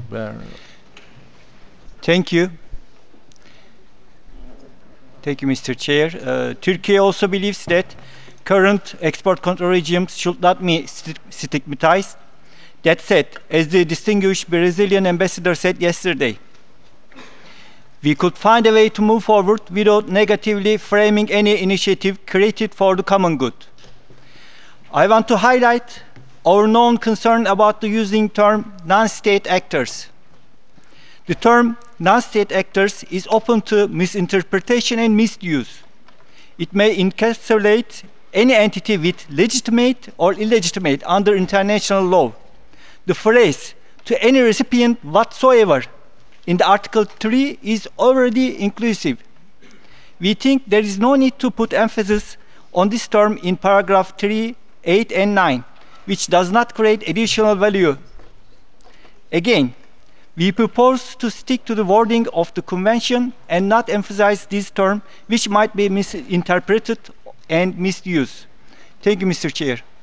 Where Thank you. Thank you, Mr. Chair. Turkey also believes that current export control regimes should not be stigmatized. That said, as the distinguished Brazilian ambassador said yesterday, we could find a way to move forward without negatively framing any initiative created for the common good. I want to highlight our known concern about the using term non-state actors. The term non-state actors is open to misinterpretation and misuse. It may encapsulate any entity with legitimate or illegitimate under international law. The phrase to any recipient whatsoever in the Article 3 is already inclusive. We think there is no need to put emphasis on this term in paragraph 3, 8, and 9, which does not create additional value. Again, we propose to stick to the wording of the Convention and not emphasize this term, which might be misinterpreted and misused. Thank you, Mr. Chair.